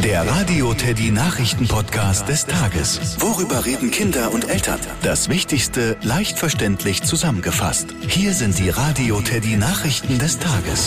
Der Radio Teddy Nachrichten-Podcast des Tages. Worüber reden Kinder und Eltern? Das Wichtigste leicht verständlich zusammengefasst. Hier sind die Radio Teddy Nachrichten des Tages.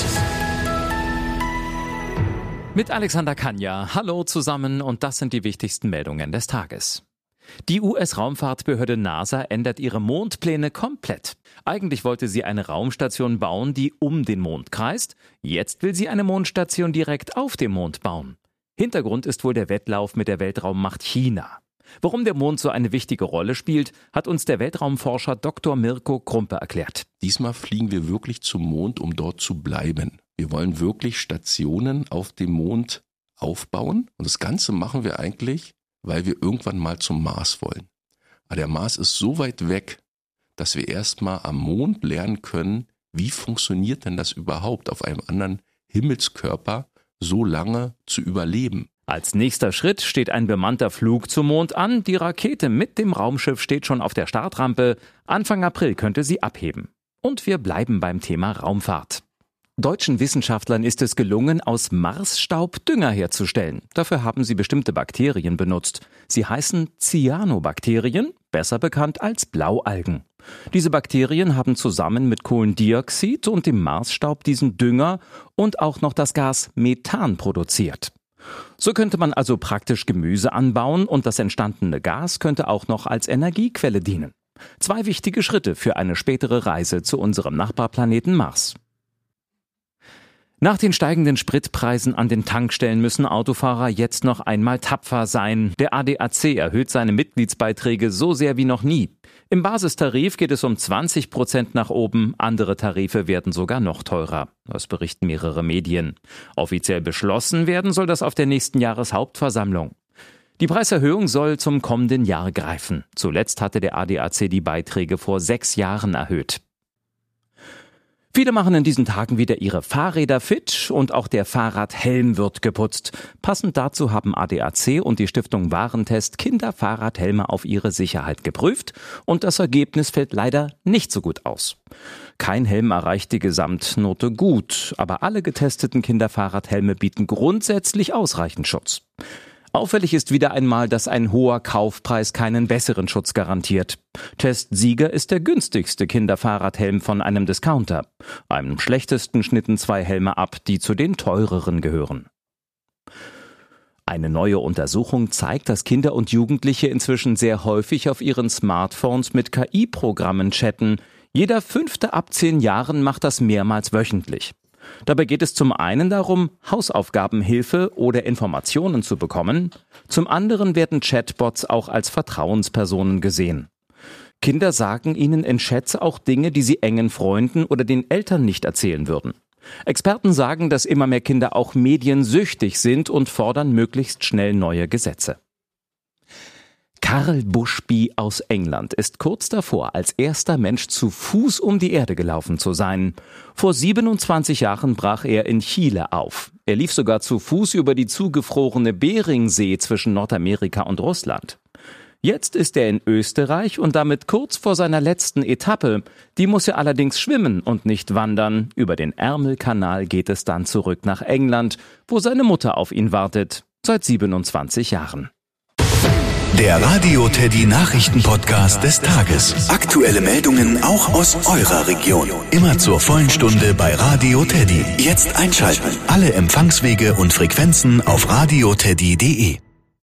Mit Alexander Kanja. Hallo zusammen und das sind die wichtigsten Meldungen des Tages. Die US-Raumfahrtbehörde NASA ändert ihre Mondpläne komplett. Eigentlich wollte sie eine Raumstation bauen, die um den Mond kreist. Jetzt will sie eine Mondstation direkt auf dem Mond bauen. Hintergrund ist wohl der Wettlauf mit der Weltraummacht China. Warum der Mond so eine wichtige Rolle spielt, hat uns der Weltraumforscher Dr. Mirko Krumpe erklärt. Diesmal fliegen wir wirklich zum Mond, um dort zu bleiben. Wir wollen wirklich Stationen auf dem Mond aufbauen. Und das Ganze machen wir eigentlich, weil wir irgendwann mal zum Mars wollen. Aber der Mars ist so weit weg, dass wir erstmal am Mond lernen können, wie funktioniert denn das überhaupt, auf einem anderen Himmelskörper so lange zu überleben. Als nächster Schritt steht ein bemannter Flug zum Mond an. Die Rakete mit dem Raumschiff steht schon auf der Startrampe. Anfang April könnte sie abheben. Und wir bleiben beim Thema Raumfahrt. Deutschen Wissenschaftlern ist es gelungen, aus Marsstaub Dünger herzustellen. Dafür haben sie bestimmte Bakterien benutzt. Sie heißen Cyanobakterien, besser bekannt als Blaualgen. Diese Bakterien haben zusammen mit Kohlendioxid und dem Marsstaub diesen Dünger und auch noch das Gas Methan produziert. So könnte man also praktisch Gemüse anbauen und das entstandene Gas könnte auch noch als Energiequelle dienen. 2 wichtige Schritte für eine spätere Reise zu unserem Nachbarplaneten Mars. Nach den steigenden Spritpreisen an den Tankstellen müssen Autofahrer jetzt noch einmal tapfer sein. Der ADAC erhöht seine Mitgliedsbeiträge so sehr wie noch nie. Im Basistarif geht es um 20% nach oben, andere Tarife werden sogar noch teurer. Das berichten mehrere Medien. Offiziell beschlossen werden soll das auf der nächsten Jahreshauptversammlung. Die Preiserhöhung soll zum kommenden Jahr greifen. Zuletzt hatte der ADAC die Beiträge vor 6 Jahren erhöht. Viele machen in diesen Tagen wieder ihre Fahrräder fit und auch der Fahrradhelm wird geputzt. Passend dazu haben ADAC und die Stiftung Warentest Kinderfahrradhelme auf ihre Sicherheit geprüft und das Ergebnis fällt leider nicht so gut aus. Kein Helm erreicht die Gesamtnote gut, aber alle getesteten Kinderfahrradhelme bieten grundsätzlich ausreichend Schutz. Auffällig ist wieder einmal, dass ein hoher Kaufpreis keinen besseren Schutz garantiert. Testsieger ist der günstigste Kinderfahrradhelm von einem Discounter. Am schlechtesten schnitten 2 Helme ab, die zu den teureren gehören. Eine neue Untersuchung zeigt, dass Kinder und Jugendliche inzwischen sehr häufig auf ihren Smartphones mit KI-Programmen chatten. Jeder 5. ab 10 Jahren macht das mehrmals wöchentlich. Dabei geht es zum einen darum, Hausaufgabenhilfe oder Informationen zu bekommen. Zum anderen werden Chatbots auch als Vertrauenspersonen gesehen. Kinder sagen ihnen in Chats auch Dinge, die sie engen Freunden oder den Eltern nicht erzählen würden. Experten sagen, dass immer mehr Kinder auch mediensüchtig sind und fordern möglichst schnell neue Gesetze. Karl Bushby aus England ist kurz davor, als erster Mensch zu Fuß um die Erde gelaufen zu sein. Vor 27 Jahren brach er in Chile auf. Er lief sogar zu Fuß über die zugefrorene Beringsee zwischen Nordamerika und Russland. Jetzt ist er in Österreich und damit kurz vor seiner letzten Etappe. Die muss er allerdings schwimmen und nicht wandern. Über den Ärmelkanal geht es dann zurück nach England, wo seine Mutter auf ihn wartet, seit 27 Jahren. Der Radio Teddy Nachrichten-Podcast des Tages. Aktuelle Meldungen auch aus eurer Region. Immer zur vollen Stunde bei Radio Teddy. Jetzt einschalten. Alle Empfangswege und Frequenzen auf radioteddy.de.